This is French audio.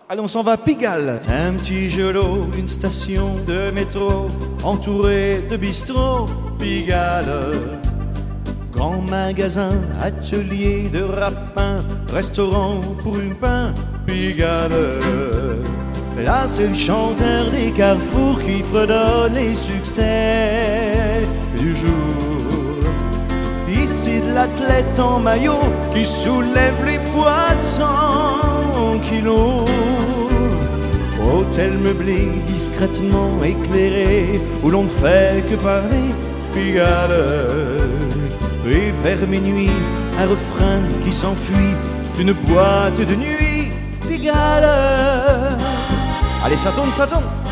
Allez, on s'en va à Pigalle. Un petit gelot, une station de métro, entouré de bistrots, Pigalle. Grand magasin, atelier de rapin, restaurant pour une pain, Pigalle. Là, c'est le chanteur des carrefours qui fredonne les succès du jour. Ici, de l'athlète en maillot qui soulève les poids de 100 kilos. Hôtel meublé, discrètement éclairé, où l'on ne fait que parler, Pigalle. Et vers minuit, un refrain qui s'enfuit d'une boîte de nuit, Pigalle. Allez, ça tourne, ça tourne.